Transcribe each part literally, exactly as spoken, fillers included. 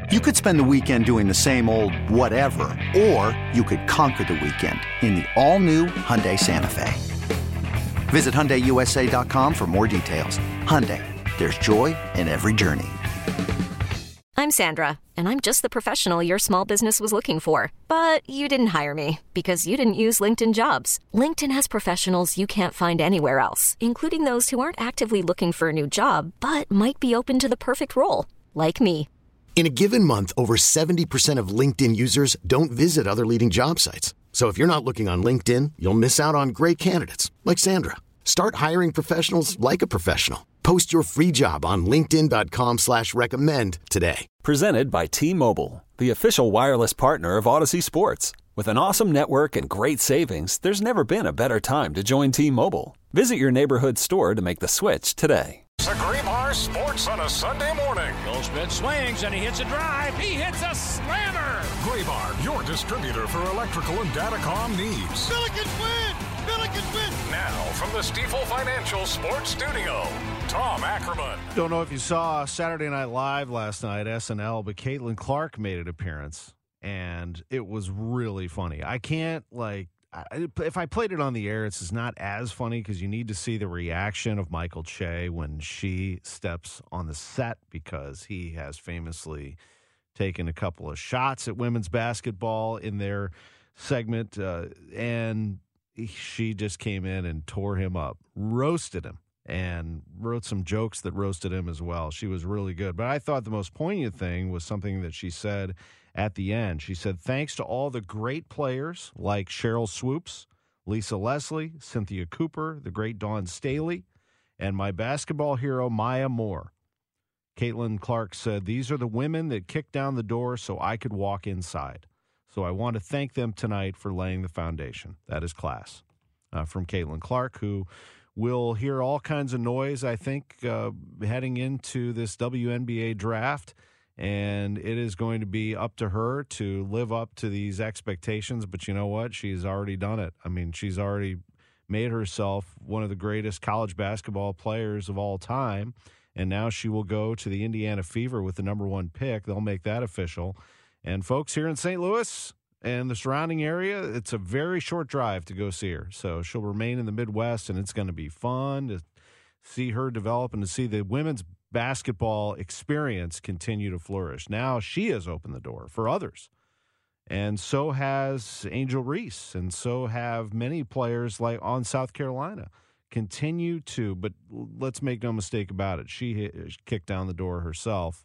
You could spend the weekend doing the same old whatever, or you could conquer the weekend in the all-new Hyundai Santa Fe. Visit Hyundai U S A dot com for more details. Hyundai, there's joy in every journey. I'm Sandra, and I'm just the professional your small business was looking for. But you didn't hire me because you didn't use LinkedIn Jobs. LinkedIn has professionals you can't find anywhere else, including those who aren't actively looking for a new job, but might be open to the perfect role, like me. In a given month, over seventy percent of LinkedIn users don't visit other leading job sites. So if you're not looking on LinkedIn, you'll miss out on great candidates like Sandra. Start hiring professionals like a professional. Post your free job on linkedin dot com slash recommend today. Presented by T-Mobile, the official wireless partner of Odyssey Sports. With an awesome network and great savings, there's never been a better time to join T-Mobile. Visit your neighborhood store to make the switch today. Graybar Sports on a Sunday morning. Goldschmidt swings and he hits a drive. He hits a slammer. Graybar, your distributor for electrical and datacom needs. Billikens win! Billikens win! Now, from the Stifel Financial Sports Studio, Tom Ackerman. Don't know if you saw Saturday Night Live last night, S N L, but Caitlin Clark made an appearance, and it was really funny. I can't, like, I, if I played it on the air, it's not as funny because you need to see the reaction of Michael Che when she steps on the set, because he has famously taken a couple of shots at women's basketball in their segment, uh, and she just came in and tore him up, roasted him, and wrote some jokes that roasted him as well. She was really good. But I thought the most poignant thing was something that she said at the end. She said, thanks to all the great players like Cheryl Swoops, Lisa Leslie, Cynthia Cooper, the great Dawn Staley, and my basketball hero, Maya Moore. Caitlin Clark said, these are the women that kicked down the door so I could walk inside. So I want to thank them tonight for laying the foundation. That is class. Uh, from Caitlin Clark, who will hear all kinds of noise, I think, uh, heading into this W N B A draft. And it is going to be up to her to live up to these expectations. But you know what? She's already done it. I mean, she's already made herself one of the greatest college basketball players of all time. And now she will go to the Indiana Fever with the number one pick. They'll make that official. And folks here in Saint Louis and the surrounding area, it's a very short drive to go see her. So she'll remain in the Midwest, and it's going to be fun to see her develop and to see the women's basketball experience continue to flourish. Now she has opened the door for others, and so has Angel Reese, and so have many players like on South Carolina continue to. But let's make no mistake about it, she hit, kicked down the door herself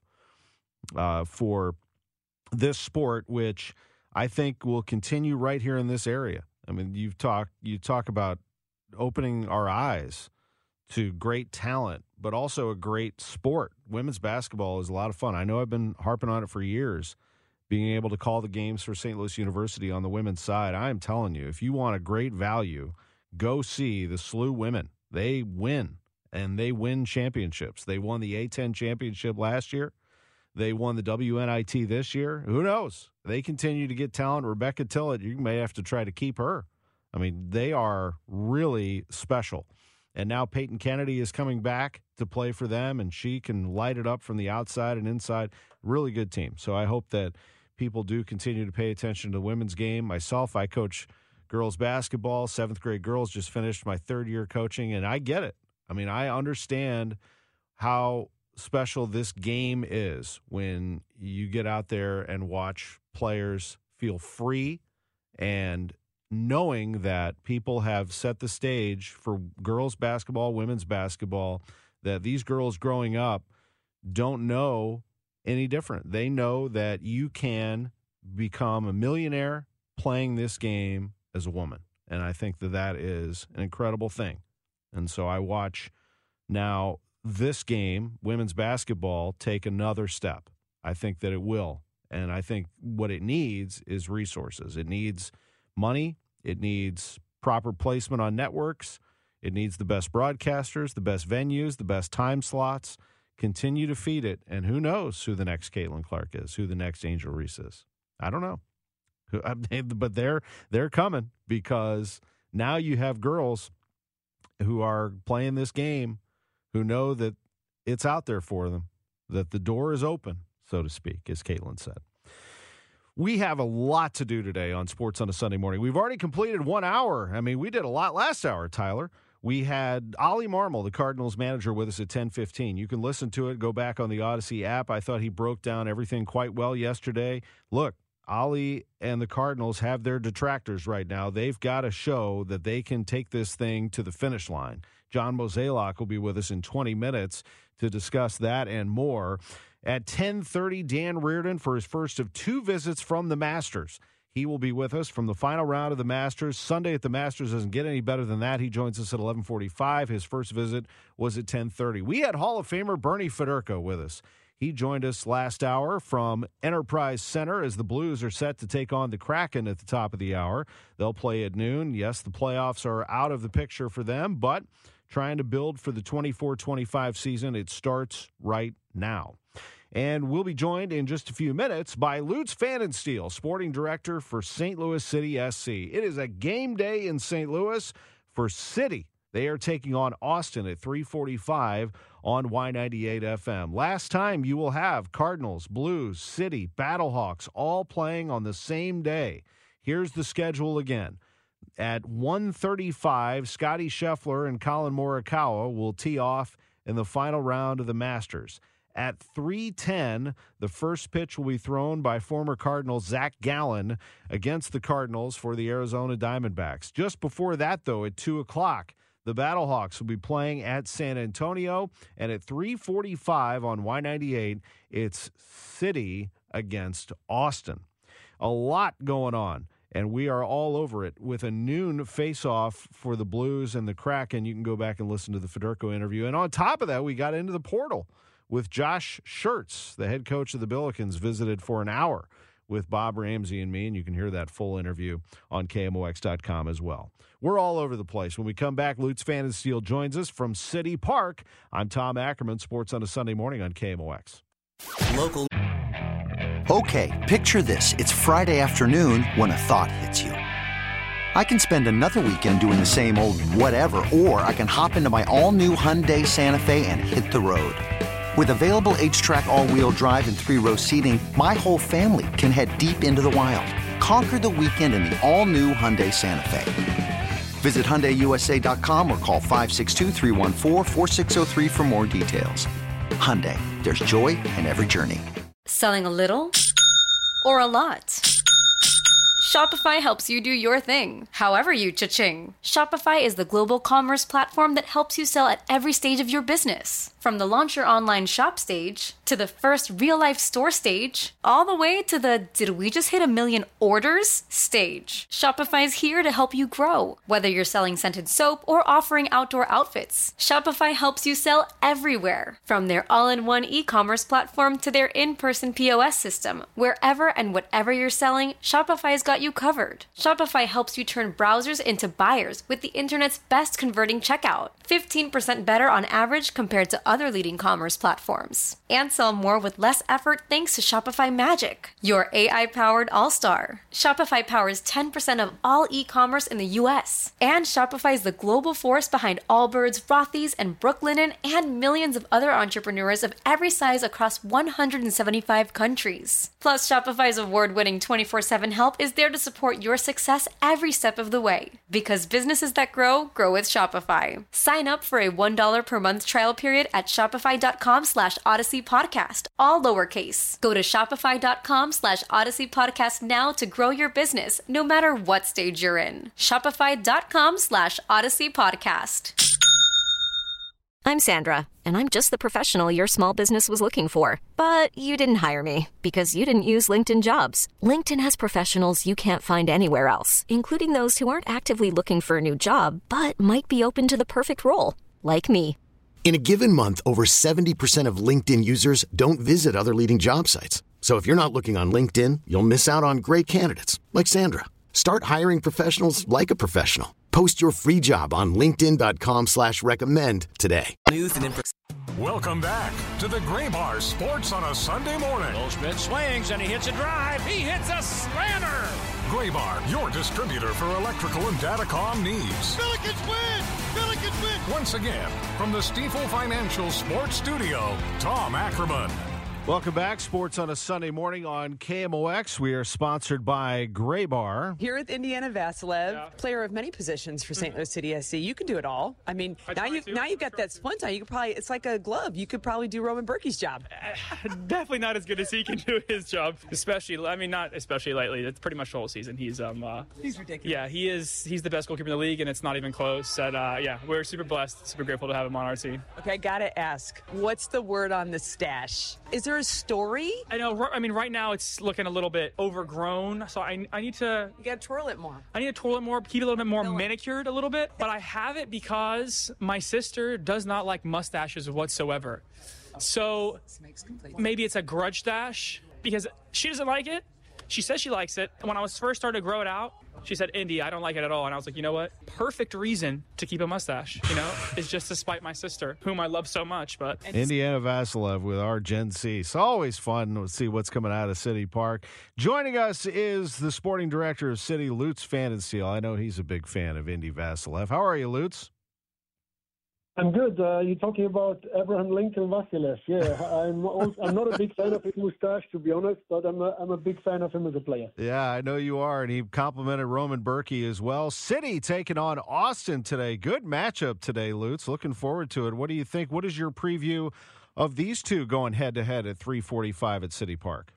uh, for this sport, which I think will continue right here in this area. I mean, you've talked you talk about opening our eyes to great talent, but also a great sport. Women's basketball is a lot of fun. I know I've been harping on it for years, being able to call the games for Saint Louis University on the women's side. I am telling you, if you want a great value, go see the S L U women. They win, and they win championships. They won the A ten championship last year. They won the W N I T this year. Who knows? They continue to get talent. Rebecca Tillett, you may have to try to keep her. I mean, they are really special. And now Peyton Kennedy is coming back to play for them, and she can light it up from the outside and inside. Really good team. So I hope that people do continue to pay attention to the women's game. Myself, I coach girls basketball. Seventh grade girls, just finished my third year coaching, and I get it. I mean, I understand how special this game is when you get out there and watch players feel free, and knowing that people have set the stage for girls basketball, women's basketball, that these girls growing up don't know any different. They know that you can become a millionaire playing this game as a woman. And I think that that is an incredible thing. And so I watch now this game, women's basketball, take another step. I think that it will. And I think what it needs is resources. It needs money. It needs proper placement on networks. It needs the best broadcasters, the best venues, the best time slots. Continue to feed it. And who knows who the next Caitlin Clark is, who the next Angel Reese is. I don't know. But they're they're coming, because now you have girls who are playing this game who know that it's out there for them, that the door is open. so to speak, as Caitlin said. We have a lot to do today on Sports on a Sunday Morning. We've already completed one hour. I mean, we did a lot last hour, Tyler. We had Ollie Marmol, the Cardinals manager, with us at ten fifteen. You can listen to it. Go back on the Odyssey app. I thought he broke down everything quite well yesterday. Look, Ollie and the Cardinals have their detractors right now. They've got to show that they can take this thing to the finish line. John Mozeliak will be with us in twenty minutes to discuss that and more. At ten thirty, Dan Reardon for his first of two visits from the Masters. He will be with us from the final round of the Masters. Sunday at the Masters doesn't get any better than that. He joins us at eleven forty-five. His first visit was at ten thirty. We had Hall of Famer Bernie Federko with us. He joined us last hour from Enterprise Center as the Blues are set to take on the Kraken at the top of the hour. They'll play at noon. Yes, the playoffs are out of the picture for them, but trying to build for the twenty-four twenty-five season, it starts right now. And we'll be joined in just a few minutes by Lutz Pfannenstiel, sporting director for Saint Louis City S C. It is a game day in Saint Louis for City. They are taking on Austin at three forty-five on Y ninety-eight F M. Last time you will have Cardinals, Blues, City, Battlehawks all playing on the same day. Here's the schedule again. At one thirty-five, Scotty Scheffler and Colin Morikawa will tee off in the final round of the Masters. At three ten, the first pitch will be thrown by former Cardinal Zach Gallen against the Cardinals for the Arizona Diamondbacks. Just before that, though, at two o'clock, the Battlehawks will be playing at San Antonio. And at three forty-five on Y ninety-eight, it's City against Austin. A lot going on. And we are all over it with a noon face-off for the Blues and the Kraken. You can go back and listen to the Federko interview. And on top of that, we got into the portal with Josh Schertz, the head coach of the Billikens, visited for an hour with Bob Ramsey and me, and you can hear that full interview on K M O X dot com as well. We're all over the place. When we come back, Lutz Pfannenstiel joins us from City Park. I'm Tom Ackerman, Sports on a Sunday Morning on K M O X. Local. Okay, picture this. It's Friday afternoon when a thought hits you. I can spend another weekend doing the same old whatever, or I can hop into my all-new Hyundai Santa Fe and hit the road. With available H-Track all-wheel drive and three-row seating, my whole family can head deep into the wild. Conquer the weekend in the all-new Hyundai Santa Fe. Visit Hyundai U S A dot com or call five six two, three one four, four six zero three for more details. Hyundai, there's joy in every journey. Selling a little or a lot? Shopify helps you do your thing, however you cha-ching. Shopify is the global commerce platform that helps you sell at every stage of your business. From the launch your online shop stage, to the first real-life store stage, all the way to the did we just hit a million orders stage. Shopify's here to help you grow. Whether you're selling scented soap or offering outdoor outfits, Shopify helps you sell everywhere. From their all-in-one e-commerce platform to their in-person P O S system, wherever and whatever you're selling, Shopify's got you covered. Shopify helps you turn browsers into buyers with the internet's best converting checkout. fifteen percent better on average compared to other leading commerce platforms. And sell more with less effort thanks to Shopify Magic, your A I-powered all-star. Shopify powers ten percent of all e-commerce in the U S. And Shopify is the global force behind Allbirds, Rothy's, and Brooklinen, and millions of other entrepreneurs of every size across one hundred seventy-five countries. Plus, Shopify's award-winning twenty-four seven help is there to support your success every step of the way. Because businesses that grow, grow with Shopify. Sign up for a one dollar per month trial period at shopify.com slash Odyssey Podcast, all lowercase. Go to shopify.com slash Odyssey Podcast now to grow your business, no matter what stage you're in. Shopify.com slash Odyssey Podcast. I'm Sandra, and I'm just the professional your small business was looking for. But you didn't hire me because you didn't use LinkedIn Jobs. LinkedIn has professionals you can't find anywhere else, including those who aren't actively looking for a new job, but might be open to the perfect role, like me. In a given month, over seventy percent of LinkedIn users don't visit other leading job sites. So if you're not looking on LinkedIn, you'll miss out on great candidates like Sandra. Start hiring professionals like a professional. Post your free job on linkedin.com slash recommend today. Welcome back to the Graybar Sports on a Sunday Morning. Goldschmidt swings and he hits a drive. He hits a slammer. Graybar, your distributor for electrical and datacom needs. Billikens win! Billikens win! Once again, from the Stifel Financial Sports Studio, Tom Ackerman. Welcome back. Sports on a Sunday morning on K M O X. We are sponsored by Gray Bar. Here with Indiana Vassilev, yeah. player of many positions for Saint Louis City S C. You can do it all. I mean, I now you to. now you've got that splint on. You could probably it's like a glove. You could probably do Roman Berkey's job. Uh, definitely not as good as he can do his job. Especially, I mean, not especially lately. It's pretty much the whole season. He's um. Uh, he's ridiculous. Yeah, he is. He's the best goalkeeper in the league, and it's not even close. And uh, yeah, we're super blessed, super grateful to have him on our team. Okay, gotta ask, what's the word on the stash? Is there a story? I know. I mean, right now it's looking a little bit overgrown, so I, I need to. You gotta twirl it more. I need to twirl it more, keep it a little bit more Fill manicured, it. a little bit. But I have it because my sister does not like mustaches whatsoever. So maybe it's a grudge stash because she doesn't like it. She says she likes it. When I was first started to grow it out, she said, Indy, I don't like it at all. And I was like, you know what? Perfect reason to keep a mustache, you know, is just to spite my sister, whom I love so much. But Indiana Vassilev with our Gen Z. It's always fun to see what's coming out of City Park. Joining us is the sporting director of City, Lutz Pfannenstiel. I know he's a big fan of Indy Vassilev. How are you, Lutz? I'm good. Uh, you're talking about Abraham Lincoln Vassilev. Yeah, I'm also, I'm not a big fan of his mustache, to be honest, but I'm a, I'm a big fan of him as a player. Yeah, I know you are, and he complimented Roman Berkey as well. City taking on Austin today. Good matchup today, Lutz. Looking forward to it. What do you think? What is your preview of these two going head-to-head at three forty-five at City Park?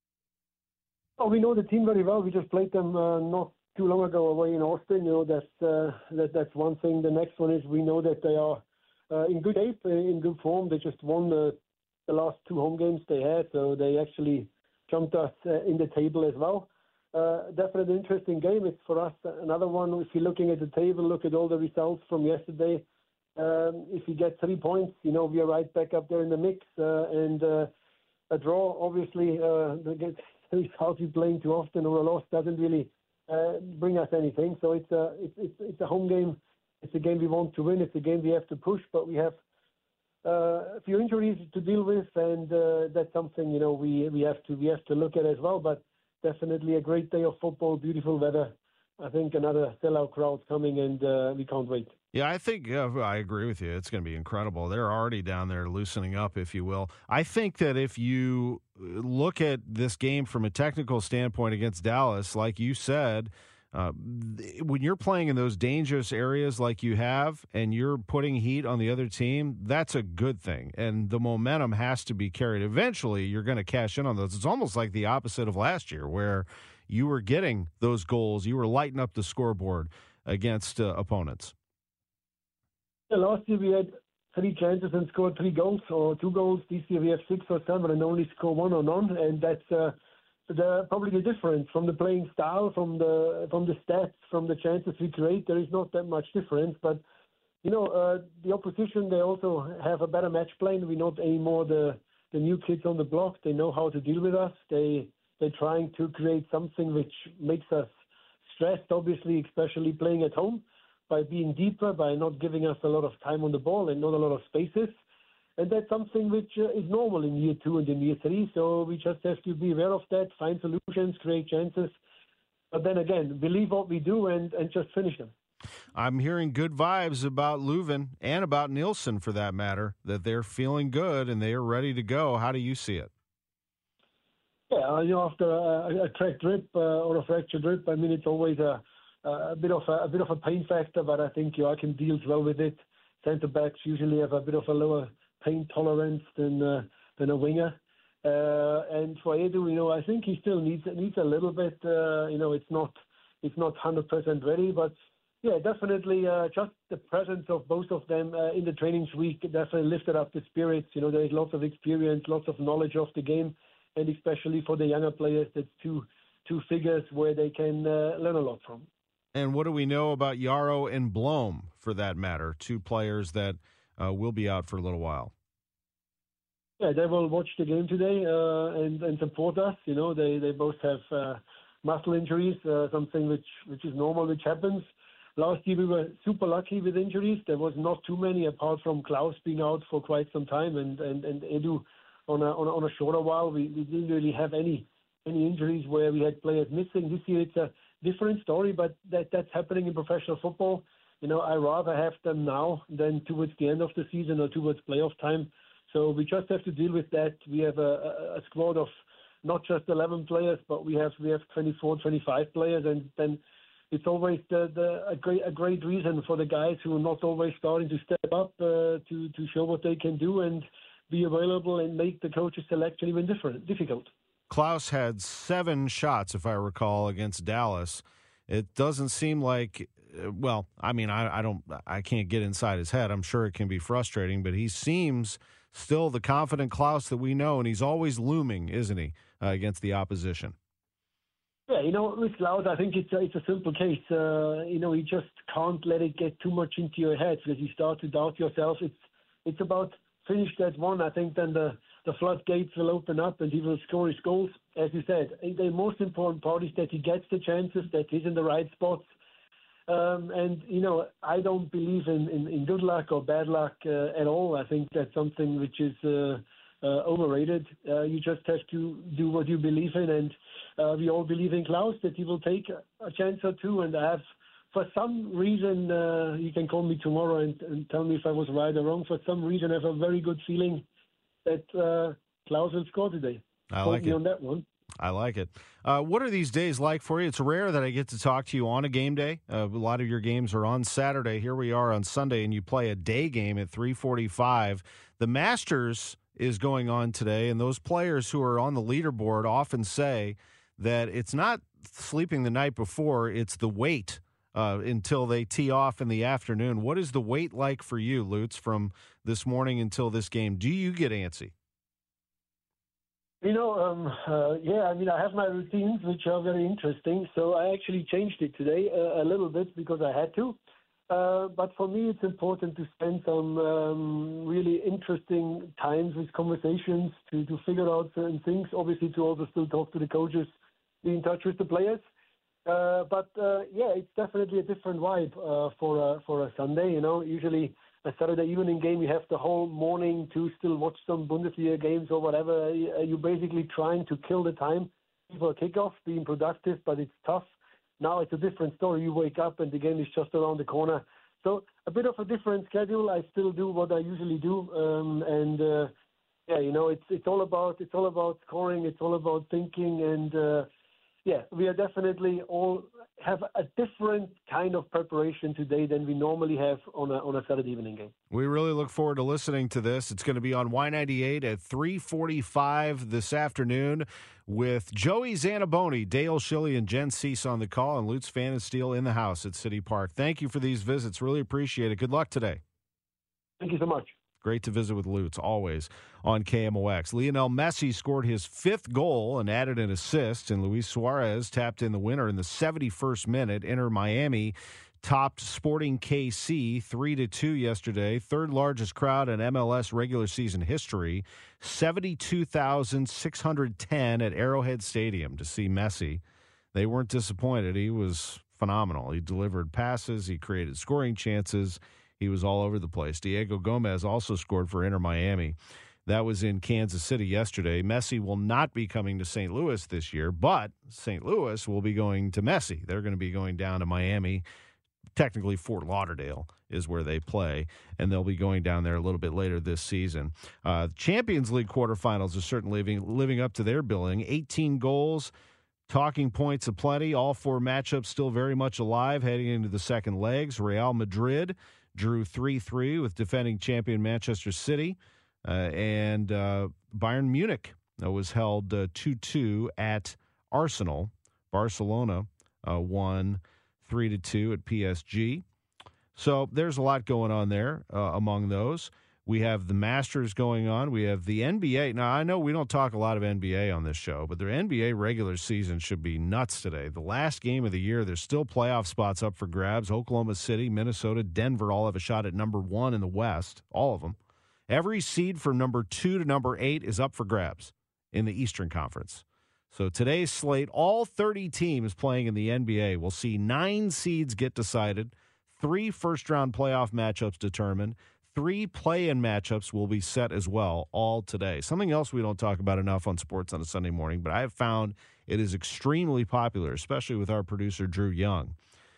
Oh, we know the team very well. We just played them uh, not too long ago away in Austin. You know, that's uh, that that's one thing. The next one is we know that they are uh, in good shape, in good form. They just won uh, the last two home games they had, so they actually jumped us uh, in the table as well. Uh, definitely an interesting game. It's for us another one. If you're looking at the table, look at all the results from yesterday. Um, if you get three points, you know we are right back up there in the mix. Uh, and uh, a draw, obviously, uh, against results you're playing too often or a loss doesn't really Uh, bring us anything. So it's a it's, it's it's a home game. It's a game we want to win. It's a game we have to push, but we have uh, a few injuries to deal with, and uh, that's something you know we we have to we have to look at as well. But definitely a great day of football, beautiful weather. I think another sellout crowd coming, and uh, we can't wait. Yeah, I think uh, I agree with you. It's going to be incredible. They're already down there loosening up, if you will. I think that if you look at this game from a technical standpoint against Dallas, like you said, uh, when you're playing in those dangerous areas like you have and you're putting heat on the other team, that's a good thing. And the momentum has to be carried. Eventually, you're going to cash in on those. It's almost like the opposite of last year where you were getting those goals. You were lighting up the scoreboard against uh, opponents. Last year we had three chances and scored three goals or two goals. This year we have six or seven and only score one or none, and that's uh, the, probably the difference from the playing style, from the from the stats, from the chances we create. There is not that much difference, but you know uh, the opposition, they also have a better match plan. We're not anymore the the new kids on the block. They know how to deal with us. They they're trying to create something which makes us stressed. Obviously, especially playing at home, by being deeper, by not giving us a lot of time on the ball and not a lot of spaces. And that's something which uh, is normal in year two and in year three. So we just have to be aware of that, find solutions, create chances. But then again, believe what we do and, and just finish them. I'm hearing good vibes about Leuven and about Nielsen, for that matter, that they're feeling good and they are ready to go. How do you see it? Yeah, you know, after a, a cracked rib uh, or a fractured rib, I mean, it's always a Uh, a bit of a, a bit of a pain factor, but I think Joachim deals well with it. Centre backs usually have a bit of a lower pain tolerance than uh, than a winger. Uh, and for Edu, you know, I think he still needs needs a little bit. Uh, you know, it's not it's not one hundred percent ready, but yeah, definitely uh, just the presence of both of them uh, in the training week definitely lifted up the spirits. You know, there is lots of experience, lots of knowledge of the game, and especially for the younger players, that's two two figures where they can uh, learn a lot from. And what do we know about Yarrow and Blom, for that matter, two players that uh, will be out for a little while? Yeah, they will watch the game today uh, and, and support us. You know, they, they both have uh, muscle injuries, uh, something which, which is normal, which happens. Last year we were super lucky with injuries. There was not too many, apart from Klaus being out for quite some time and, and, and Edu on a, on a, on a shorter while. We, we didn't really have any any injuries where we had players missing. This year it's a different story, but that that's happening in professional football. You know, I rather have them now than towards the end of the season or towards playoff time. So we just have to deal with that. We have a, a squad of not just eleven players, but we have we have twenty-four, twenty-five players, and then it's always the, the, a great a great reason for the guys who are not always starting to step up uh, to to show what they can do and be available and make the coach's selection even different difficult. Klaus had seven shots, if I recall, against Dallas. It doesn't seem like, well, I mean, I, I don't, I can't get inside his head. I'm sure it can be frustrating, but he seems still the confident Klaus that we know, and he's always looming, isn't he, uh, against the opposition? Yeah, you know, with Klaus, I think it's a, it's a simple case. Uh, you know, you just can't let it get too much into your head because you start to doubt yourself. It's it's about finish that one. I think then the, the floodgates will open up and he will score his goals. As you said, the most important part is that he gets the chances, that he's in the right spots. Um, and, you know, I don't believe in, in, in good luck or bad luck uh, at all. I think that's something which is uh, uh, overrated. Uh, you just have to do what you believe in. And uh, we all believe in Klaus, that he will take a, a chance or two. And I have, for some reason, uh, you can call me tomorrow and, and tell me if I was right or wrong. For some reason, I have a very good feeling that uh, Klaus will score today. I Quote like me it. on that one. I like it. Uh, what are these days like for you? It's rare that I get to talk to you on a game day. Uh, a lot of your games are on Saturday. Here we are on Sunday, and you play a day game at three forty-five. The Masters is going on today, and those players who are on the leaderboard often say that it's not sleeping the night before, it's the wait uh, until they tee off in the afternoon. What is the wait like for you, Lutz, from this morning until this game? Do you get antsy? You know, um, uh, yeah, I mean, I have my routines, which are very interesting. So I actually changed it today uh, a little bit because I had to. Uh, but for me, it's important to spend some um, really interesting times with conversations to, to figure out certain things. Obviously, to also still talk to the coaches, be in touch with the players. Uh, but uh, yeah, it's definitely a different vibe uh, for a, for a Sunday. You know, usually a Saturday evening game, you have the whole morning to still watch some Bundesliga games or whatever. You're basically trying to kill the time before kickoff, being productive, but it's tough. Now it's a different story. You wake up and the game is just around the corner. So a bit of a different schedule. I still do what I usually do, um, and uh, yeah, you know, it's it's all about it's all about scoring. It's all about thinking, and uh, yeah, we are definitely all have a different kind of preparation today than we normally have on a on a Saturday evening game. We really look forward to listening to this. It's going to be on Y ninety-eight at three forty-five this afternoon with Joey Zanaboni, Dale Schilly, and Jen Cease on the call, and Lutz Pfannenstiel in the house at City Park. Thank you for these visits. Really appreciate it. Good luck today. Thank you so much. Great to visit with Lutz, always on K M O X. Lionel Messi scored his fifth goal and added an assist, and Luis Suarez tapped in the winner in the seventy-first minute. Inter Miami topped Sporting K C three to two yesterday, third largest crowd in M L S regular season history, seventy-two thousand six hundred ten at Arrowhead Stadium to see Messi. They weren't disappointed. He was phenomenal. He delivered passes. He created scoring chances. He was all over the place. Diego Gomez also scored for Inter Miami. That was in Kansas City yesterday. Messi will not be coming to Saint Louis this year, but Saint Louis will be going to Messi. They're going to be going down to Miami. Technically, Fort Lauderdale is where they play, and they'll be going down there a little bit later this season. Uh, Champions League quarterfinals are certainly living, living up to their billing. eighteen goals, talking points aplenty. All four matchups still very much alive heading into the second legs. Real Madrid drew three three with defending champion Manchester City, uh, and uh, Bayern Munich uh, was held uh, two two at Arsenal. Barcelona uh, won three to two at P S G. So there's a lot going on there uh, among those. We have the Masters going on. We have the N B A. Now, I know we don't talk a lot of N B A on this show, but their N B A regular season should be nuts today. The last game of the year, there's still playoff spots up for grabs. Oklahoma City, Minnesota, Denver all have a shot at number one in the West, all of them. Every seed from number two to number eight is up for grabs in the Eastern Conference. So today's slate, all thirty teams playing in the N B A will see nine seeds get decided, three first-round playoff matchups determined, three play-in matchups will be set as well, all today. Something else we don't talk about enough on sports on a Sunday morning, but I have found it is extremely popular, especially with our producer, Drew Young.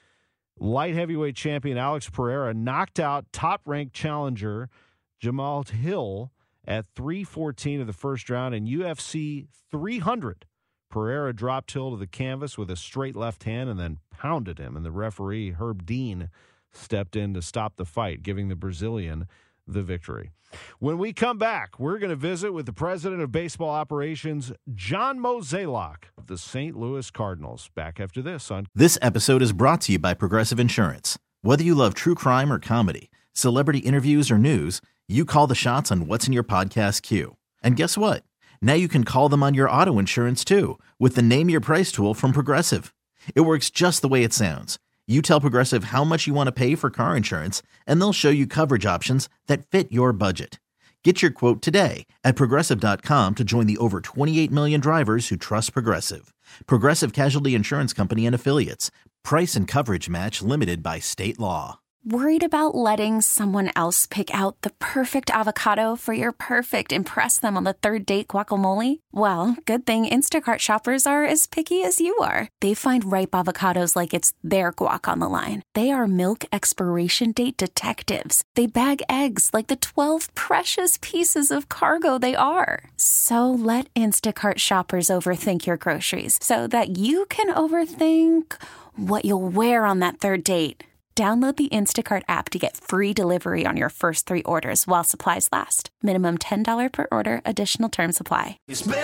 Light heavyweight champion Alex Pereira knocked out top-ranked challenger Jamal Hill At three fourteen of the first round in U F C three hundred, Pereira dropped Till to the canvas with a straight left hand and then pounded him, and the referee, Herb Dean, stepped in to stop the fight, giving the Brazilian the victory. When we come back, we're going to visit with the president of baseball operations, John Mozeliak of the Saint Louis Cardinals. Back after this on... This episode is brought to you by Progressive Insurance. Whether you love true crime or comedy, celebrity interviews or news, you call the shots on what's in your podcast queue. And guess what? Now you can call them on your auto insurance too with the Name Your Price tool from Progressive. It works just the way it sounds. You tell Progressive how much you want to pay for car insurance, and they'll show you coverage options that fit your budget. Get your quote today at Progressive dot com to join the over twenty-eight million drivers who trust Progressive. Progressive Casualty Insurance Company and Affiliates. Price and coverage match limited by state law. Worried about letting someone else pick out the perfect avocado for your perfect impress them on the third date guacamole? Well, good thing Instacart shoppers are as picky as you are. They find ripe avocados like it's their guac on the line. They are milk expiration date detectives. They bag eggs like the twelve precious pieces of cargo they are. So let Instacart shoppers overthink your groceries so that you can overthink what you'll wear on that third date. Download the Instacart app to get free delivery on your first three orders while supplies last. Minimum ten dollars per order. Additional terms apply.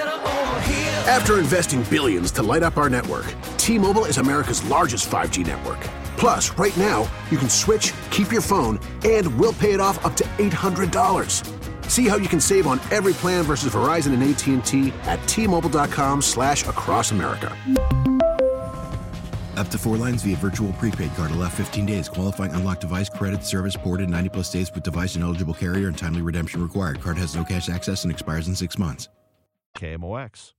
After investing billions to light up our network, T-Mobile is America's largest five G network. Plus, right now, you can switch, keep your phone, and we'll pay it off up to eight hundred dollars. See how you can save on every plan versus Verizon and A T and T at T-Mobile.com slash across America. Up to four lines via virtual prepaid card. Allow fifteen days. Qualifying unlocked device credit service ported ninety plus days with device and eligible carrier and timely redemption required. Card has no cash access and expires in six months. K M O X.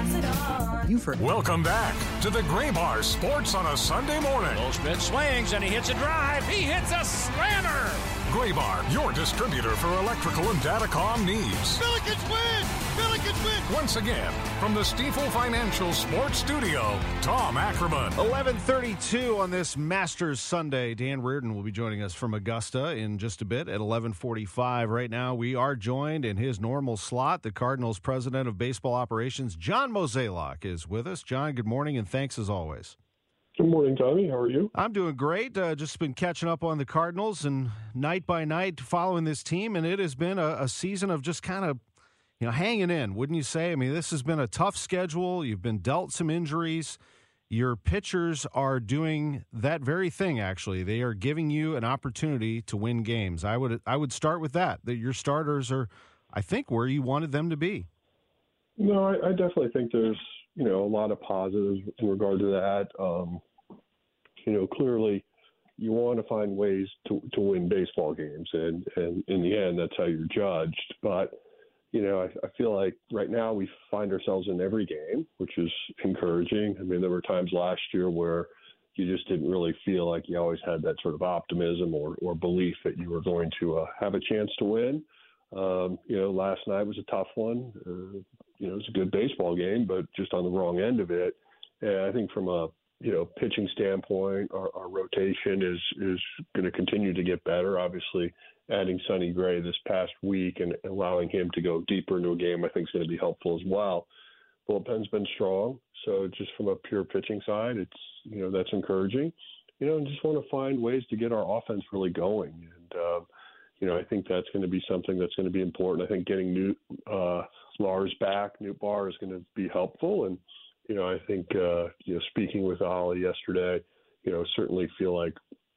Welcome back to the Graybar Sports on a Sunday morning. Goldschmidt swings and he hits a drive. He hits a slammer. Graybar, your distributor for electrical and datacom needs. Billikens win! Billikens win! Once again, from the Stifel Financial Sports Studio, Tom Ackerman. eleven thirty-two on this Masters Sunday. Dan Reardon will be joining us from Augusta in just a bit at eleven forty-five. Right now, we are joined in his normal slot. The Cardinals president of baseball operations, John Mozeliak, is with us. John, good morning, and thanks as always. Good morning, Tommy. How are you? I'm doing great. Uh, just been catching up on the Cardinals and night by night following this team, and it has been a, a season of just kind of, you know, hanging in, wouldn't you say? I mean, this has been a tough schedule. You've been dealt some injuries. Your pitchers are doing that very thing, actually. They are giving you an opportunity to win games. I would I would start with that, that your starters are, I think, where you wanted them to be. No, I, I definitely think there's, you know, a lot of positives in regard to that. Um, you know, clearly you want to find ways to, to win baseball games, and, and in the end, that's how you're judged. But, you know, I, I feel like right now we find ourselves in every game, which is encouraging. I mean, there were times last year where you just didn't really feel like you always had that sort of optimism or, or belief that you were going to uh, have a chance to win. Um, you know, last night was a tough one. Uh, you know, it was a good baseball game, but just on the wrong end of it. And I think from a, you know, pitching standpoint, our, our rotation is, is going to continue to get better. Obviously, adding Sonny Gray this past week and allowing him to go deeper into a game, I think is going to be helpful as well. Bullpen's been strong. So just from a pure pitching side, it's, you know, that's encouraging, you know, and just want to find ways to get our offense really going. And, uh, you know, I think that's going to be something that's going to be important. I think getting Newt, uh, Lars back, Newt Barr is going to be helpful. And, you know, I think, uh, you know, speaking with Ollie yesterday, you know, certainly feel like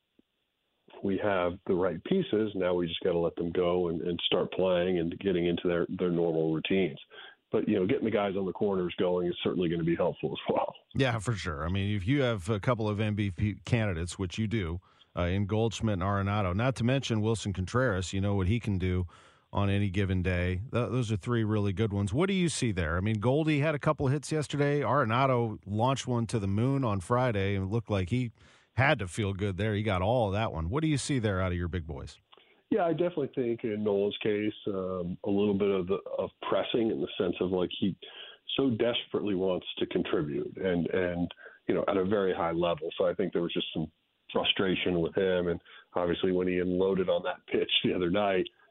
we have the right pieces. Now we just got to let them go and, and start playing and getting into their, their normal routines. But, you know, getting the guys on the corners going is certainly going to be helpful as well. Yeah, for sure. I mean, if you have a couple of M V P candidates, which you do, uh, in Goldschmidt and Arenado, not to mention Wilson Contreras, you know what he can do on any given day. Th- those are three really good ones. What do you see there? I mean, Goldie had a couple of hits yesterday. Arenado launched one to the moon on Friday, and it looked like he had to feel good there. He got all of that one. What do you see there out of your big boys? Yeah, I definitely think in Nolan's case, um, a little bit of the, of pressing in the sense of like he so desperately wants to contribute and, and, you know, at a very high level. So I think there was just some frustration with him. And obviously when he unloaded on that pitch the other night,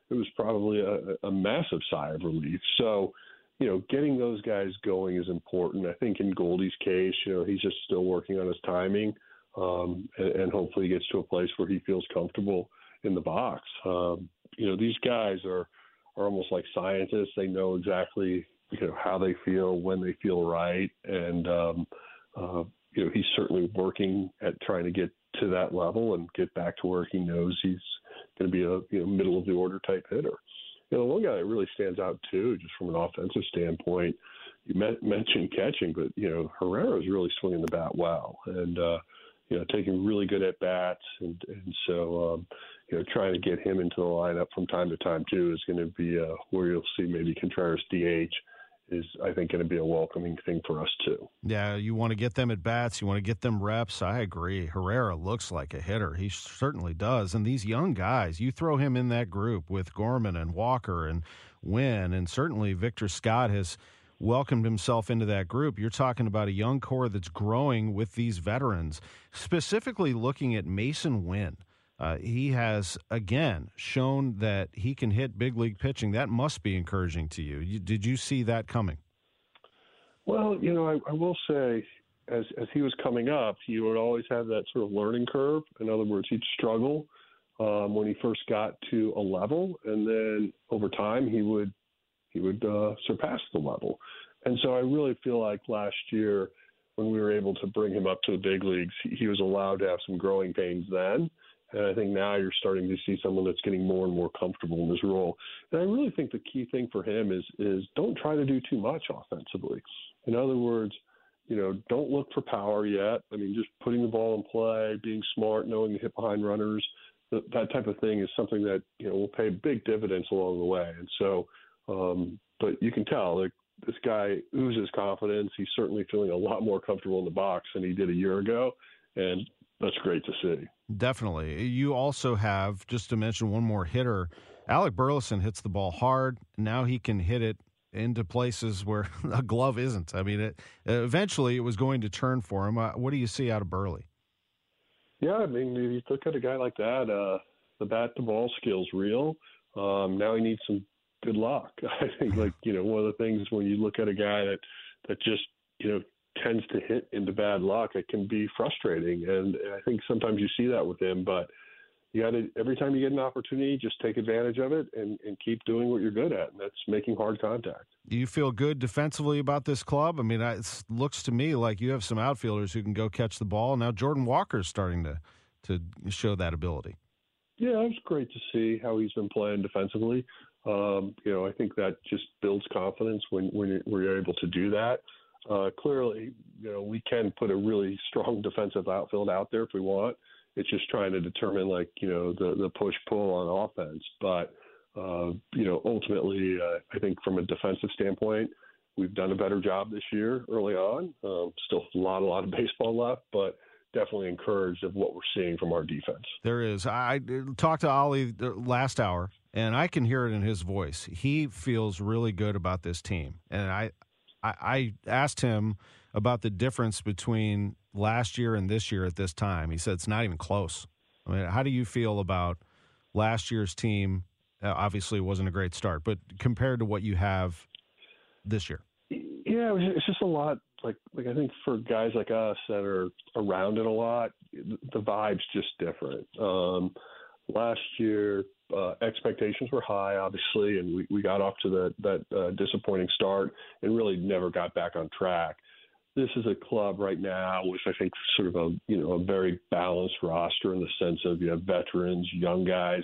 it was probably a, a massive sigh of relief. So, you know, getting those guys going is important. I think in Goldie's case, you know, he's just still working on his timing, um, and, and hopefully he gets to a place where he feels comfortable in the box. Um, you know, these guys are, are almost like scientists. They know exactly, you know, how they feel, when they feel right. And, um, uh, you know, he's certainly working at trying to get to that level and get back to where he knows he's going to be a you know, middle of the order type hitter. You know, one guy that really stands out too, just from an offensive standpoint, you met, mentioned catching, but, you know, Herrera is really swinging the bat well and, uh, you know, taking really good at bats. And, and so, um, you know, trying to get him into the lineup from time to time too is going to be uh, where you'll see maybe Contreras D H is, I think, going to be a welcoming thing for us too. Yeah, you want to get them at bats. You want to get them reps. I agree. Herrera looks like a hitter. He certainly does. And these young guys, you throw him in that group with Gorman and Walker and Wynn, and certainly Victor Scott has welcomed himself into that group. You're talking about a young core that's growing with these veterans, specifically looking at Mason Wynn. Uh, he has, again, shown that he can hit big league pitching. That must be encouraging to you. you did you see that coming? Well, you know, I, I will say, as as he was coming up, he would always have that sort of learning curve. In other words, he'd struggle um, when he first got to a level, and then over time he would he would uh, surpass the level. And so I really feel like last year, when we were able to bring him up to the big leagues, he, he was allowed to have some growing pains then. And I think now you're starting to see someone that's getting more and more comfortable in this role. And I really think the key thing for him is is don't try to do too much offensively. In other words, you know, don't look for power yet. I mean, just putting the ball in play, being smart, knowing to hit behind runners, that, that type of thing is something that, you know, will pay big dividends along the way. And so, um, but you can tell, like, this guy oozes confidence. He's certainly feeling a lot more comfortable in the box than he did a year ago. And that's great to see. Definitely. You also have, just to mention one more hitter, Alec Burleson hits the ball hard. Now he can hit it into places where a glove isn't. I mean, it, eventually it was going to turn for him. Uh, what do you see out of Burley? Yeah, I mean, you look at a guy like that, uh, the bat-to-ball skill's real. Um, now he needs some good luck. I think, like, you know, one of the things when you look at a guy that, that just, you know, tends to hit into bad luck, it can be frustrating. And I think sometimes you see that with him, but you got to, every time you get an opportunity, just take advantage of it and, and keep doing what you're good at. And that's making hard contact. Do you feel good defensively about this club? I mean, it looks to me like you have some outfielders who can go catch the ball. Now Jordan Walker's starting to, to show that ability. Yeah, it's great to see how he's been playing defensively. Um, you know, I think that just builds confidence when, when you're, when you're able to do that. Uh, clearly, you know, we can put a really strong defensive outfield out there if we want. It's just trying to determine, like, you know, the, the push-pull on offense. But, uh, you know, ultimately, uh, I think from a defensive standpoint, we've done a better job this year early on. Um, still a lot, a lot of baseball left, but definitely encouraged of what we're seeing from our defense. There is. I talked to Ollie last hour, and I can hear it in his voice. He feels really good about this team. And I – I asked him about the difference between last year and this year at this time. He said it's not even close. I mean, how do you feel about last year's team? Uh, obviously, it wasn't a great start, but compared to what you have this year? Yeah, it's just a lot. Like, like I think for guys like us that are around it a lot, the vibe's just different. Um, last year, Uh, expectations were high, obviously, and we, we got off to the, that uh, disappointing start and really never got back on track. This is a club right now with, I think, sort of a you know a very balanced roster in the sense of you have veterans, young guys,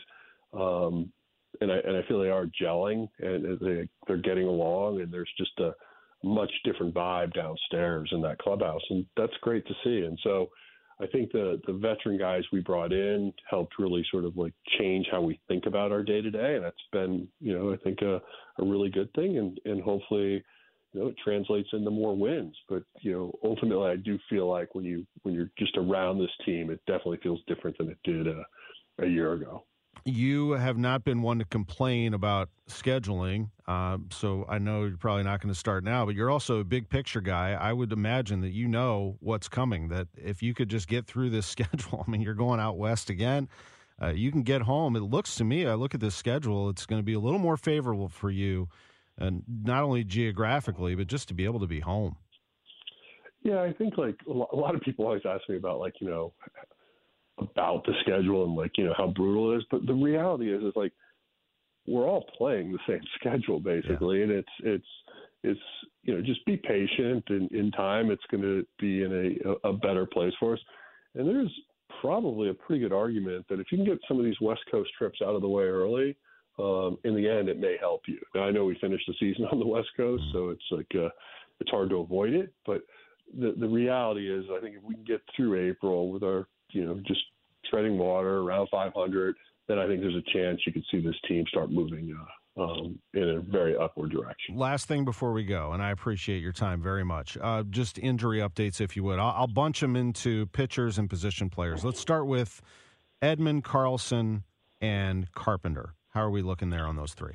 um, and I and I feel they are gelling and they they're getting along, and there's just a much different vibe downstairs in that clubhouse, and that's great to see. And so I think the, the veteran guys we brought in helped really sort of like change how we think about our day to day. And that's been, you know, I think a, a really good thing. And, and hopefully, you know, it translates into more wins. But, you know, ultimately I do feel like when you, when you're just around this team, it definitely feels different than it did a, a year ago. You have not been one to complain about scheduling, uh, so I know you're probably not going to start now, but you're also a big picture guy. I would imagine that you know what's coming, that if you could just get through this schedule, I mean, you're going out west again. uh, you can get home. It looks to me, I look at this schedule, it's going to be a little more favorable for you, and not only geographically, but just to be able to be home. Yeah, I think like a lot of people always ask me about like, you know, about the schedule and like, you know, how brutal it is. But the reality is, is like, we're all playing the same schedule basically. Yeah. And it's, it's, it's, you know, just be patient, and in time it's going to be in a, a better place for us. And there's probably a pretty good argument that if you can get some of these West Coast trips out of the way early, um, in the end, it may help you. Now, I know we finished the season on the West Coast, so it's like, uh, it's hard to avoid it, but the, the reality is, I think if we can get through April with our, you know, just treading water around five hundred, then I think there's a chance you could see this team start moving uh, um, in a very upward direction. Last thing before we go, and I appreciate your time very much. Uh, just injury updates, if you would. I'll, I'll bunch them into pitchers and position players. Let's start with Edman, Carlson, and Carpenter. How are we looking there on those three?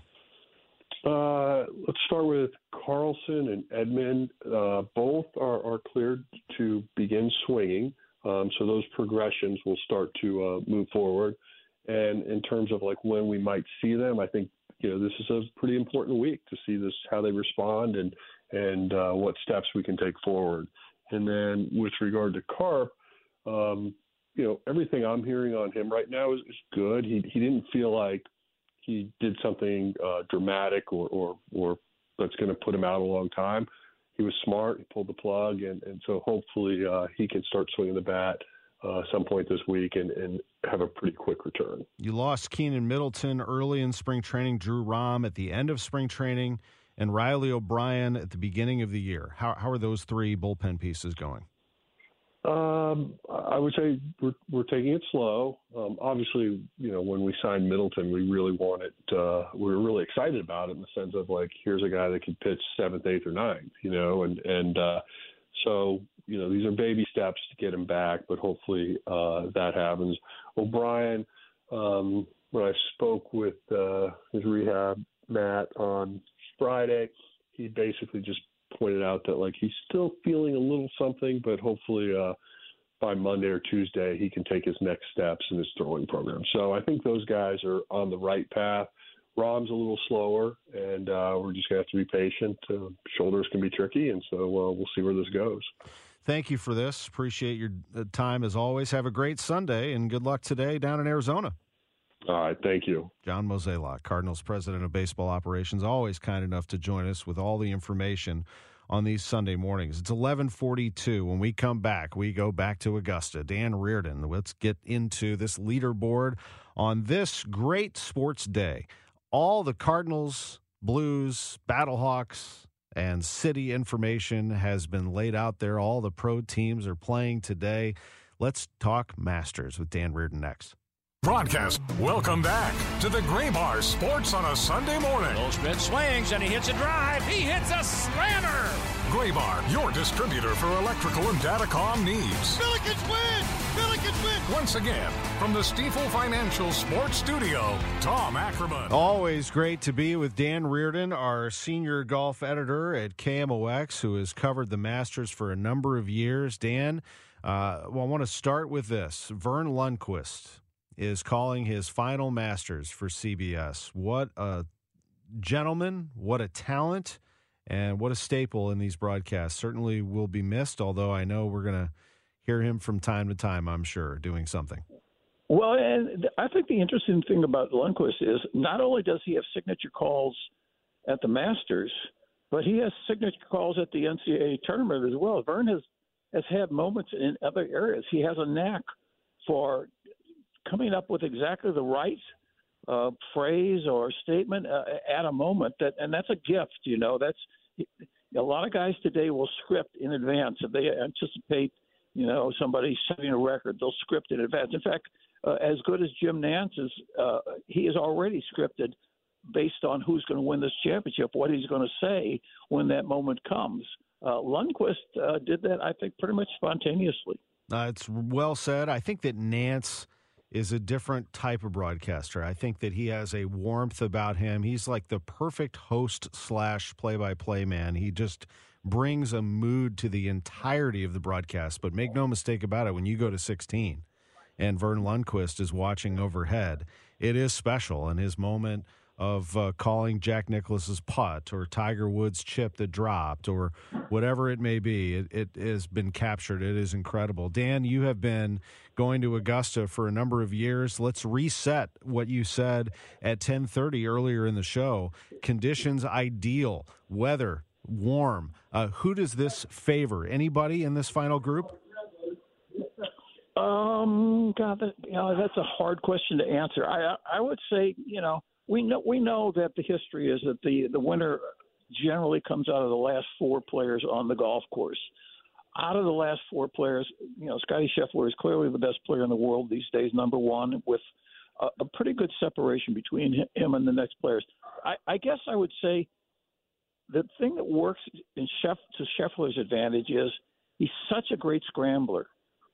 Uh, let's start with Carlson and Edman. Uh, both are, are cleared to begin swinging, um, so those progressions will start to uh, move forward. And in terms of like when we might see them, I think, you know, this is a pretty important week to see this, how they respond, and and uh, what steps we can take forward. And then with regard to Carp, um, you know, everything I'm hearing on him right now is, is good. He he didn't feel like he did something uh, dramatic or, or, or that's going to put him out a long time. He was smart. He pulled the plug, and, and so hopefully uh, he can start swinging the bat uh, some point this week and, and have a pretty quick return. You lost Keenan Middleton early in spring training, Drew Rahm at the end of spring training, and Riley O'Brien at the beginning of the year. How, how are those three bullpen pieces going? Um, I would say we're, we're taking it slow. Um, obviously, you know, when we signed Middleton, we really wanted, uh, we were really excited about it in the sense of like, here's a guy that can pitch seventh, eighth, or ninth, you know, and, and, uh, so, you know, these are baby steps to get him back, but hopefully, uh, that happens. O'Brien, um, when I spoke with, uh, his rehab, Matt, on Friday, he basically just pointed out that like he's still feeling a little something, but hopefully uh, by Monday or Tuesday he can take his next steps in his throwing program. So I think those guys are on the right path. Rahm's a little slower, and uh, we're just gonna have to be patient. Uh, shoulders can be tricky, and so uh, we'll see where this goes. Thank you for this. Appreciate your time as always. Have a great Sunday, and good luck today down in Arizona. All right, thank you. John Mozeliak, Cardinals president of baseball operations, always kind enough to join us with all the information on these Sunday mornings. It's eleven forty-two. When we come back, we go back to Augusta. Dan Reardon, let's get into this leaderboard on this great sports day. All the Cardinals, Blues, Battlehawks, and City information has been laid out there. All the pro teams are playing today. Let's talk Masters with Dan Reardon next. Broadcast. Welcome back to the Graybar Sports on a Sunday morning. Goldschmidt swings and he hits a drive. He hits a slammer. Graybar, your distributor for electrical and datacom needs. Billikens win! Billikens win! Once again, from the Stifel Financial Sports Studio, Tom Ackerman. Always great to be with Dan Reardon, our senior golf editor at K M O X, who has covered the Masters for a number of years. Dan, uh, well, I want to start with this. Vern Lundquist is calling his final Masters for C B S. What a gentleman, what a talent, and what a staple in these broadcasts. Certainly will be missed, although I know we're going to hear him from time to time, I'm sure, doing something. Well, and I think the interesting thing about Lundquist is not only does he have signature calls at the Masters, but he has signature calls at the N C double A tournament as well. Vern has, has had moments in other areas. He has a knack for coming up with exactly the right uh, phrase or statement uh, at a moment, that, and that's a gift. You know, that's a lot of guys today will script in advance if they anticipate, you know, somebody setting a record. They'll script in advance. In fact, uh, as good as Jim Nantz is, uh, he is already scripted based on who's going to win this championship, what he's going to say when that moment comes. Uh, Lundquist uh, did that, I think, pretty much spontaneously. Uh, it's well said. I think that Nantz is a different type of broadcaster. I think that he has a warmth about him. He's like the perfect host slash play-by-play man. He just brings a mood to the entirety of the broadcast. But make no mistake about it, when you go to sixteen and Vern Lundquist is watching overhead, it is special. And his moment of uh, calling Jack Nicklaus's putt or Tiger Woods' chip that dropped or whatever it may be, it, it has been captured. It is incredible. Dan, you have been going to Augusta for a number of years. Let's reset what you said at ten thirty earlier in the show. Conditions ideal, weather warm. Uh, who does this favor? Anybody in this final group? Um, God, that, you know, that's a hard question to answer. I I would say, you know, we know we know that the history is that the the winner generally comes out of the last four players on the golf course. Out of the last four players, you know, Scottie Scheffler is clearly the best player in the world these days, number one, with a, a pretty good separation between him and the next players. I, I guess I would say the thing that works in Sheff, to Scheffler's advantage is he's such a great scrambler.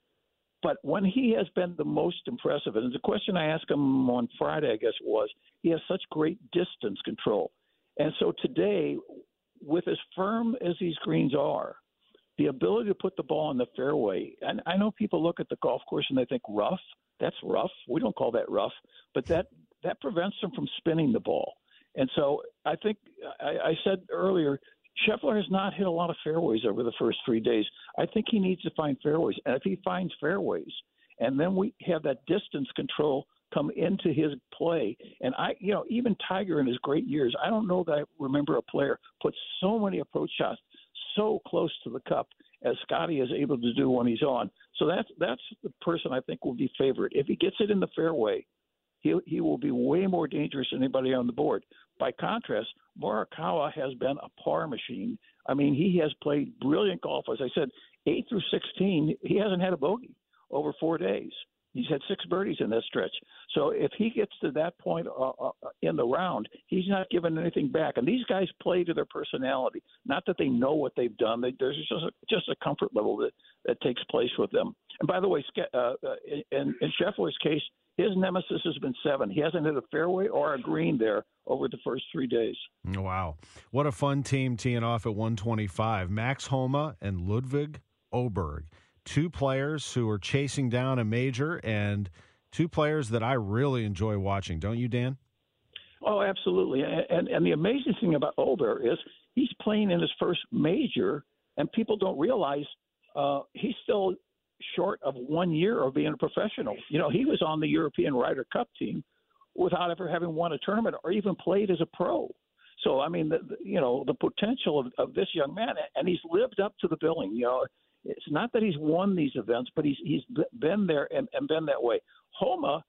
But when he has been the most impressive, and the question I asked him on Friday, I guess it was, he has such great distance control. And so today, with as firm as these greens are, the ability to put the ball in the fairway, and I know people look at the golf course and they think rough. That's rough. We don't call that rough. But that, that prevents him from spinning the ball. And so I think I, I said earlier, Scheffler has not hit a lot of fairways over the first three days. I think he needs to find fairways. And if he finds fairways, and then we have that distance control come into his play, and I, you know, even Tiger in his great years, I don't know that I remember a player put so many approach shots so close to the cup as Scottie is able to do when he's on. So that's that's the person I think will be favored. If he gets it in the fairway, he he will be way more dangerous than anybody on the board. By contrast, Morikawa has been a par machine. I mean, he has played brilliant golf. As I said, eight through sixteen, he hasn't had a bogey over four days. He's had six birdies in that stretch. So if he gets to that point uh, uh, in the round, he's not giving anything back. And these guys play to their personality. Not that they know what they've done. They, there's just a, just a comfort level that, that takes place with them. And by the way, uh, in, in Scheffler's case, his nemesis has been seven. He hasn't hit a fairway or a green there over the first three days. Wow. What a fun team teeing off at one twenty-five. Max Homa and Ludwig Åberg. Two players who are chasing down a major and two players that I really enjoy watching. Don't you, Dan? Oh, absolutely. And and the amazing thing about Åberg is he's playing in his first major, and people don't realize uh, he's still short of one year of being a professional. You know, he was on the European Ryder Cup team without ever having won a tournament or even played as a pro. So, I mean, the, the, you know, the potential of, of this young man, and he's lived up to the billing. You know, it's not that he's won these events, but he's he's been there and, and been that way. Homa,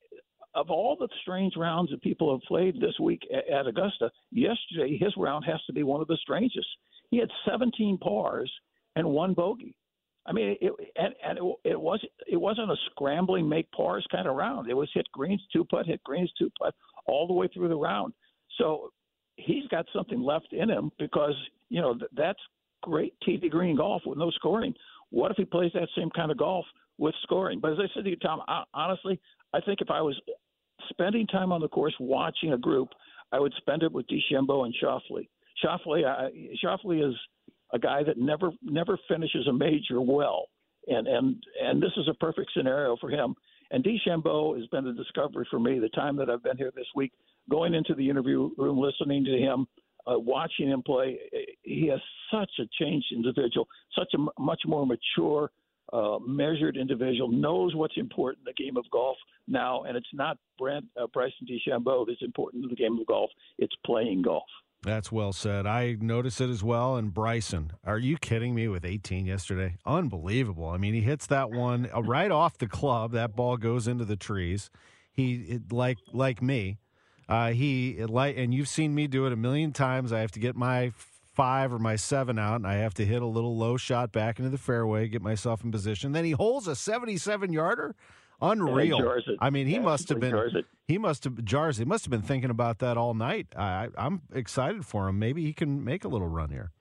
of all the strange rounds that people have played this week at, at Augusta, yesterday his round has to be one of the strangest. He had seventeen pars and one bogey. I mean, it, and, and it, it was it wasn't a scrambling make pars kind of round. It was hit greens, two putt, hit greens, two putt, all the way through the round. So he's got something left in him because you know th- that's great tee to green golf with no scoring. What if he plays that same kind of golf with scoring? But as I said to you, Tom, I, honestly, I think if I was spending time on the course watching a group, I would spend it with DeChambeau and Schauffele. Schauffele, I, Schauffele is a guy that never never finishes a major well, and and and this is a perfect scenario for him. And DeChambeau has been a discovery for me the time that I've been here this week, going into the interview room, listening to him, uh, watching him play. He has such a changed individual, such a m- much more mature, uh, measured individual, knows what's important in the game of golf now, and it's not Brent, uh, Bryson DeChambeau that's important in the game of golf. It's playing golf. That's well said. I noticed it as well. And Bryson, are you kidding me with eighteen yesterday? Unbelievable. I mean, he hits that one right off the club. That ball goes into the trees. He, it, like like me, uh, he, it, like, and you've seen me do it a million times. I have to get my five or my seven out, and I have to hit a little low shot back into the fairway, get myself in position. Then he holds a seventy-seven yarder. Unreal. I mean, he yeah, must have been. He must have jars. He must have been thinking about that all night. I, I'm excited for him. Maybe he can make a little run here.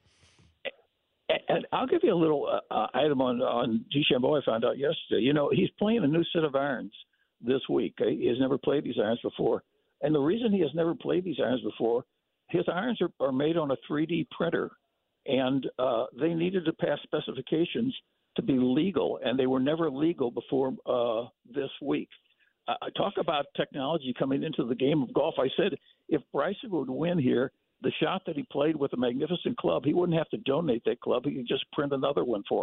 And I'll give you a little uh, item on on DeChambeau. I found out yesterday. You know, he's playing a new set of irons this week. He has never played these irons before, and the reason he has never played these irons before, his irons are, are made on a three D printer, and uh, they needed to pass specifications to be legal, and they were never legal before uh, this week. Uh, I talk about technology coming into the game of golf. I said if Bryson would win here, the shot that he played with a magnificent club, he wouldn't have to donate that club. He could just print another one for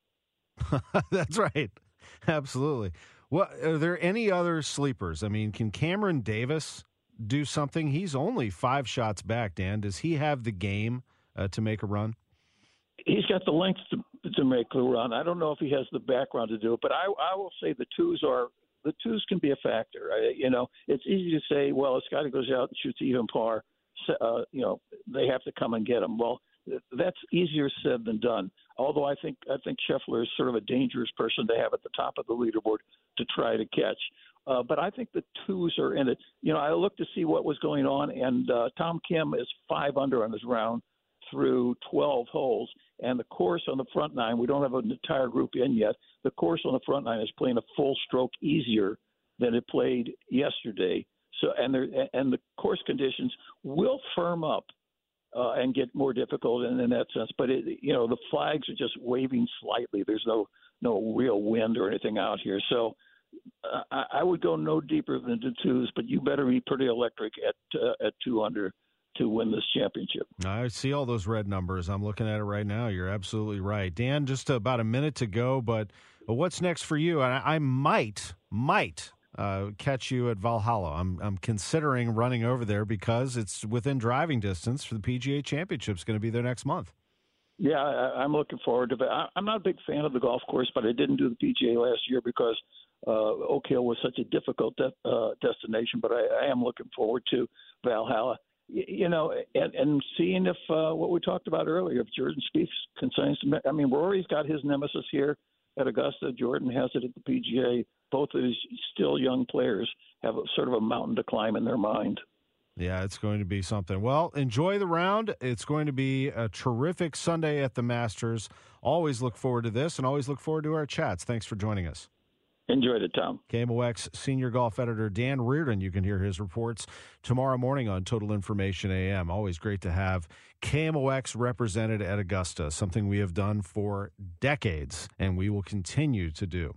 him. That's right. Absolutely. Well, are there any other sleepers? I mean, can Cameron Davis do something? He's only five shots back, Dan. Does he have the game uh, to make a run? He's got the length to, to make the run. I don't know if he has the background to do it, but I, I will say the twos are the twos can be a factor. I, you know, it's easy to say, well, if Scotty goes out and shoots even par, uh, you know, they have to come and get him. Well, that's easier said than done. Although I think I think Scheffler is sort of a dangerous person to have at the top of the leaderboard to try to catch. Uh, but I think the twos are in it. You know, I looked to see what was going on, and uh, Tom Kim is five under on his round through twelve holes. And the course on the front nine, we don't have an entire group in yet. The course on the front nine is playing a full stroke easier than it played yesterday. So, and there, and the course conditions will firm up uh, and get more difficult in, in that sense. But it, you know, the flags are just waving slightly. There's no no real wind or anything out here. So uh, I, I would go no deeper than the twos, but you better be pretty electric at uh, at two under to win this championship. I see all those red numbers. I'm looking at it right now. You're absolutely right. Dan, just about a minute to go, but what's next for you? And I, I might, might uh, catch you at Valhalla. I'm I'm considering running over there because it's within driving distance for the P G A Championship. It's going to be there next month. Yeah, I, I'm looking forward to it. I, I'm not a big fan of the golf course, but I didn't do the P G A last year because uh, Oak Hill was such a difficult de- uh, destination, but I, I am looking forward to Valhalla. You know, and, and seeing if uh, what we talked about earlier, if Jordan Spieth can sign some. I mean, Rory's got his nemesis here at Augusta. Jordan has it at the P G A. Both of these still young players have a, sort of a mountain to climb in their mind. Yeah, it's going to be something. Well, enjoy the round. It's going to be a terrific Sunday at the Masters. Always look forward to this, and always look forward to our chats. Thanks for joining us. Enjoyed it, Tom. K M O X senior golf editor Dan Reardon. You can hear his reports tomorrow morning on Total Information A M. Always great to have K M O X represented at Augusta, something we have done for decades, and we will continue to do.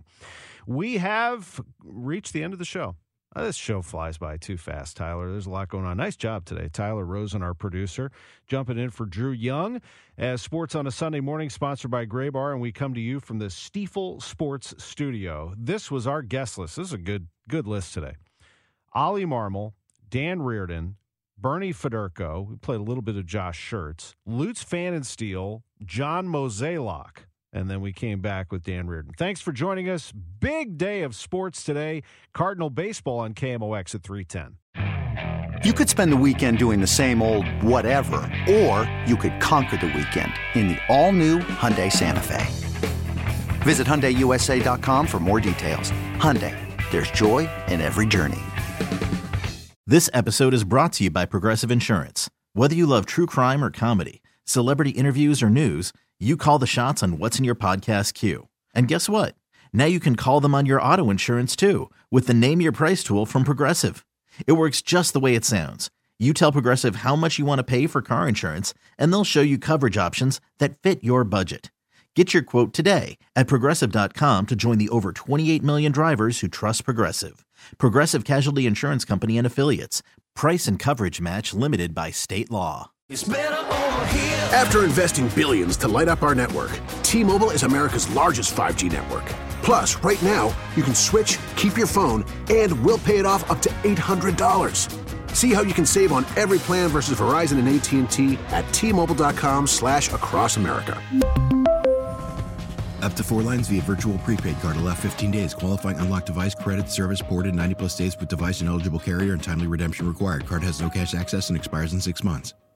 We have reached the end of the show. Oh, this show flies by too fast, Tyler. There's a lot going on. Nice job today. Tyler Rosen, our producer, jumping in for Drew Young as Sports on a Sunday Morning, sponsored by Gray Bar, and we come to you from the Stiefel Sports Studio. This was our guest list. This is a good good list today. Ollie Marmol, Dan Reardon, Bernie Federko. We played a little bit of Josh Schertz, Lutz Pfannenstiel, John Mozeliak. And then we came back with Dan Reardon. Thanks for joining us. Big day of sports today. Cardinal baseball on K M O X at three ten. You could spend the weekend doing the same old whatever, or you could conquer the weekend in the all-new Hyundai Santa Fe. Visit Hyundai U S A dot com for more details. Hyundai, there's joy in every journey. This episode is brought to you by Progressive Insurance. Whether you love true crime or comedy, celebrity interviews or news, you call the shots on what's in your podcast queue. And guess what? Now you can call them on your auto insurance too with the Name Your Price tool from Progressive. It works just the way it sounds. You tell Progressive how much you want to pay for car insurance, and they'll show you coverage options that fit your budget. Get your quote today at Progressive dot com to join the over twenty-eight million drivers who trust Progressive. Progressive Casualty Insurance Company and Affiliates. Price and coverage match limited by state law. It's better over here. After investing billions to light up our network, T-Mobile is America's largest five G network. Plus, right now, you can switch, keep your phone, and we'll pay it off up to eight hundred dollars. See how you can save on every plan versus Verizon and A T and T at T-Mobile.com slash across America. Up to four lines via virtual prepaid card. Allow fifteen days. Qualifying unlocked device credit. Service ported ninety plus days with device and eligible carrier and timely redemption required. Card has no cash access and expires in six months.